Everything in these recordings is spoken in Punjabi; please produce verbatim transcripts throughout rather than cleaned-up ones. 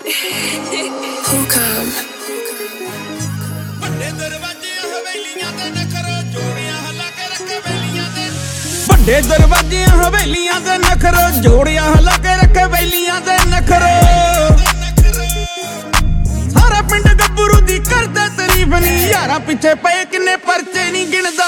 ਵੱਡੇ ਦਰਵਾਜ਼ੇ ਹਵੇਲੀਆਂ ਤੇ ਨਖਰੋ ਜੋੜੀਆਂ ਹਲਾ ਕੇ ਰੱਖੇ ਵੇਲੀਆਂ ਤੇ ਵੱਡੇ ਦਰਵਾਜ਼ੇ ਹਵੇਲੀਆਂ ਤੇ ਨਖਰੋ ਜੋੜੀਆਂ ਹਲਾ ਕੇ ਰੱਖੇ ਵੇਲੀਆਂ ਤੇ ਨਖਰੋ ਸਾਰਾ ਪਿੰਡ ਗੱਭਰੂ ਦੀ ਕਰਦਾ ਤਾਰੀਫ ਨੀ ਯਾਰਾਂ ਪਿੱਛੇ ਪਏ ਕਿੰਨੇ ਪਰਚੇ ਨਹੀਂ ਗਿਣਦਾ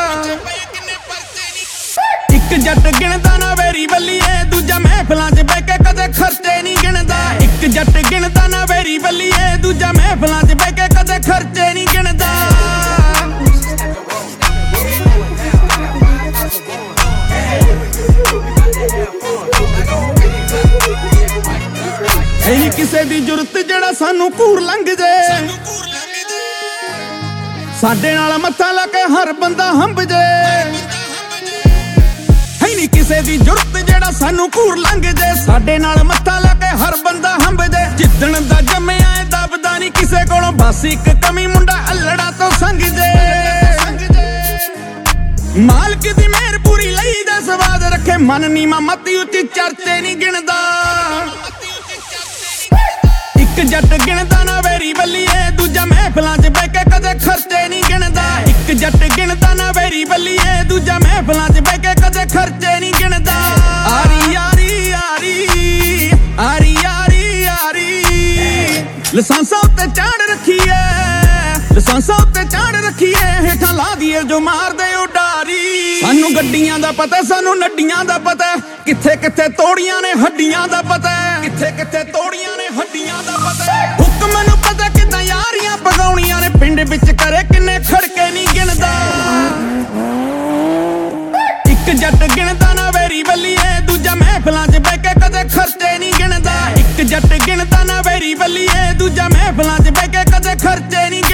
ਇੱਕ ਜੱਟ ਗਿਣਦਾ ਨਾ ਵੇਰੀ ਬੱਲੀਏ ਦੂਜਾ ਮਹਿਫਲਾਂ 'ਚ ਬਹਿ ਕੇ ਕਦੇ ਖਰਚੇ ਨਹੀਂ ਗਿਣਦਾ ਇੱਕ ਜੱਟ ਗਿਣਦਾ ਨਾ ਵੇਰੀ ਬੱਲੀਏ ਦੂਜਾ ਮਹਿਫਲਾਂ 'ਚ ਬਹਿ ਕੇ ਕਦੇ ਖਰਚੇ ਨਹੀਂ ਗਿਣਦਾ ਇਹ ਕਿਸੇ ਦੀ ਜ਼ਰੂਰਤ ਜਿਹੜਾ ਸਾਨੂੰ ਘੂਰ ਲੰਘ ਜੇ ਸਾਡੇ ਨਾਲ ਮੱਥਾ ਲਾ ਕੇ ਹਰ ਬੰਦਾ ਹੰਬ ਜੇ ਹੈ ਨੀ ਕਿਸੇ ਦੀ ਜ਼ਰੂਰਤ ਜਿਹੜਾ ਸਾਨੂੰ ਘੂਰ ਲੰਘ ਜੇ ਸਾਡੇ ਨਾਲ ਮੱਥਾ ਲਾ ਕੇ ਹਰ ਬੰਦਾ ਹੰਬ ਜੇ ਜਿੱਦਣ ਦਾ ਜੰਮਿਆ ਏ ਦਬਦਾ ਨੀ ਕਿਸੇ ਕੋਲੋਂ ਬਸ ਇੱਕ ਕਮੀ ਮੁੰਡਾ ਅਲੜਾ ਤੋਂ ਸੰਗ ਜੇ ਮਾਲਕ ਦੀ ਮਿਹਰ ਪੂਰੀ ਲਈ ਦਾ ਸਵਾਦ ਰੱਖੇ ਮਨ ਨੀਵਾਂ ਮਤੀ ਉੱਚੀ ਚਰਚੇ ਨਹੀਂ ਗਿਣਦਾ ਇੱਕ ਜੱਟ ਗਿਣਦਾ ਨਾ ਵੇਰੀ ਬੱਲੀਏ ਦੂਜਾ ਮਹਿਫਲਾਂ 'ਚ ਬਹਿ ਕੇ ਕਦੇ ਖਰਚੇ ਨਹੀਂ ਗਿਣਦਾ ਇੱਕ ਜੱਟ ਗਿਣਦਾ ਨਾ ਵੇਰੀ ਬੱਲੀਏ ਦੂਜਾ ਮਹਿਫਲਾਂ 'ਚ ਬਹਿ ਕੇ ਕਦੇ ਖਰਚੇ ਨਹੀਂ ਗਿਣਦਾ ਆਰੀ ਯਾਰੀ ਯਾਰੀ ਆਰੀ ਯਾਰੀ ਯਾਰੀ ਲਾਇਸੈਂਸਾਂ ਉੱਤੇ ਚਾੜ ਰੱਖੀਏ ਲਾਇਸੈਂਸਾਂ ਉੱਤੇ ਚਾੜ ਰੱਖੀਏ ਹੇਠਾਂ ਲਾ ਦੀਏ ਜੋ ਮਾਰਦੇ ਉਡਾਰੀ ਸਾਨੂੰ ਗੱਡੀਆਂ ਦਾ ਪਤਾ ਸਾਨੂੰ ਨੱਡੀਆਂ ਦਾ ਪਤਾ ਕਿੱਥੇ ਕਿੱਥੇ ਤੋੜੀਆਂ ਨੇ ਹੱਡੀਆਂ ਦਾ ਪਤਾ ਕਿੱਥੇ ਕਿੱਥੇ ਤੋੜੀਆਂ ਨੇ ਹੱਡੀਆਂ ਦਾ ਪਤਾ ਹੁਕਮ ਨੂੰ ਪਤਾ ਕਿੱਦਾਂ ਯਾਰੀਆਂ ਪਗਾਉਣੀਆਂ ਨੇ ਪਿੰਡ ਵਿੱਚ ਕਰੇ ਕਿੰਨੇ ਖੜਕੇ ਨਹੀਂ ਗਿਣਦਾ ਇੱਕ ਜੱਟ ਗਿਣਦਾ ਨਾ ਵੇਰੀ ਬੱਲੀਏ ਦੂਜਾ ਮਹਿਫਲਾਂ 'ਚ ਬਹਿ ਕੇ ਕਦੇ ਖਰਚੇ ਨਹੀਂ ਗਿਣਦਾ ਇੱਕ ਜੱਟ ਗਿਣਦਾ ਨਾ ਵੇਰੀ ਬੱਲੀਏ ਦੂਜਾ ਮਹਿਫਲਾਂ 'ਚ ਬਹਿ ਕੇ ਕਦੇ ਖਰਚੇ ਨਹੀਂ